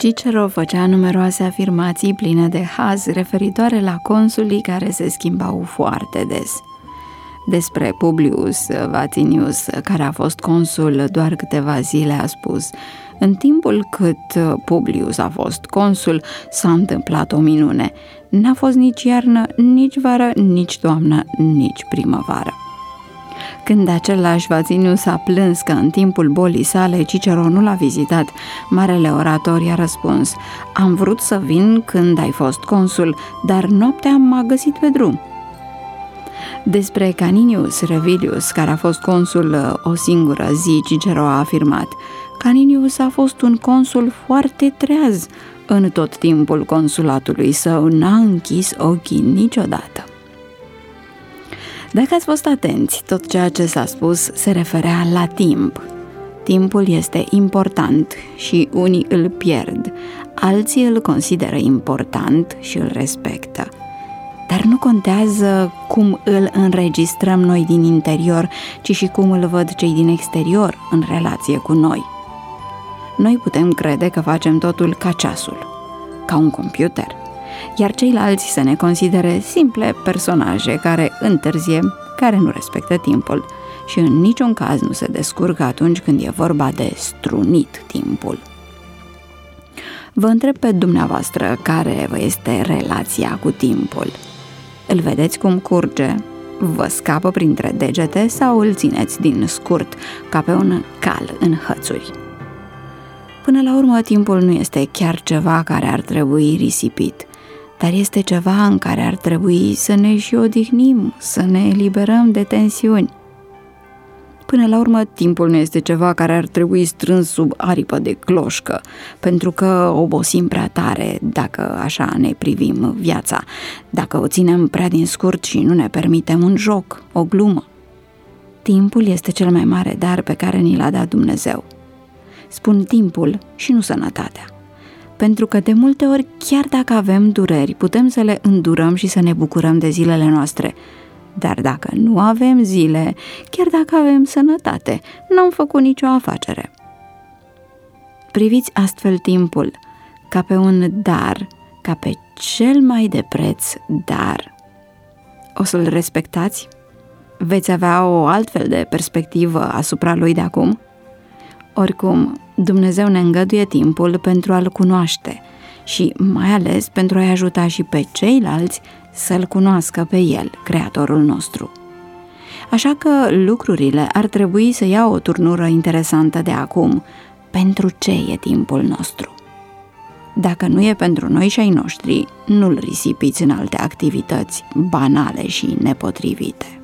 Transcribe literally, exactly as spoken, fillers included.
Cicero făcea numeroase afirmații pline de haz referitoare la consulii care se schimbau foarte des. Despre Publius Vatinius, care a fost consul doar câteva zile, a spus: în timpul cât Publius a fost consul, s-a întâmplat o minune. N-a fost nici iarnă, nici vară, nici toamnă, nici primăvară. Când același Vatinius a plâns că în timpul bolii sale Cicero nu l-a vizitat, marele orator i-a răspuns: am vrut să vin când ai fost consul, dar noaptea m-a găsit pe drum. Despre Caninius Revilius, care a fost consul o singură zi, Cicero a afirmat: Caninius a fost un consul foarte treaz. În tot timpul consulatului său n-a închis ochii niciodată. Dacă ați fost atenți, tot ceea ce s-a spus se referea la timp. Timpul este important și unii îl pierd, alții îl consideră important și îl respectă. Dar nu contează cum îl înregistrăm noi din interior, ci și cum îl văd cei din exterior în relație cu noi. Noi putem crede că facem totul ca ceasul, ca un computer, iar ceilalți să ne considere simple personaje care întârzie, care nu respectă timpul și în niciun caz nu se descurcă atunci când e vorba de strunit timpul. Vă întreb pe dumneavoastră care vă este relația cu timpul. Îl vedeți cum curge? Vă scapă printre degete sau îl țineți din scurt, ca pe un cal în hățuri? Până la urmă, timpul nu este chiar ceva care ar trebui risipit, dar este ceva în care ar trebui să ne și odihnim, să ne eliberăm de tensiuni. Până la urmă, timpul nu este ceva care ar trebui strâns sub aripă de cloșcă, pentru că obosim prea tare dacă așa ne privim viața, dacă o ținem prea din scurt și nu ne permitem un joc, o glumă. Timpul este cel mai mare dar pe care ni l-a dat Dumnezeu. Spun timpul și nu sănătatea, pentru că de multe ori, chiar dacă avem dureri, putem să le îndurăm și să ne bucurăm de zilele noastre. Dar dacă nu avem zile, chiar dacă avem sănătate, n-am făcut nicio afacere. Priviți astfel timpul ca pe un dar, ca pe cel mai de preț dar. O să-l respectați? Veți avea o altfel de perspectivă asupra lui de acum? Oricum, Dumnezeu ne îngăduie timpul pentru a-L cunoaște și mai ales pentru a-i ajuta și pe ceilalți să-L cunoască pe El, Creatorul nostru. Așa că lucrurile ar trebui să ia o turnură interesantă de acum. Pentru ce e timpul nostru? Dacă nu e pentru noi și ai noștri, nu-l risipiți în alte activități banale și nepotrivite.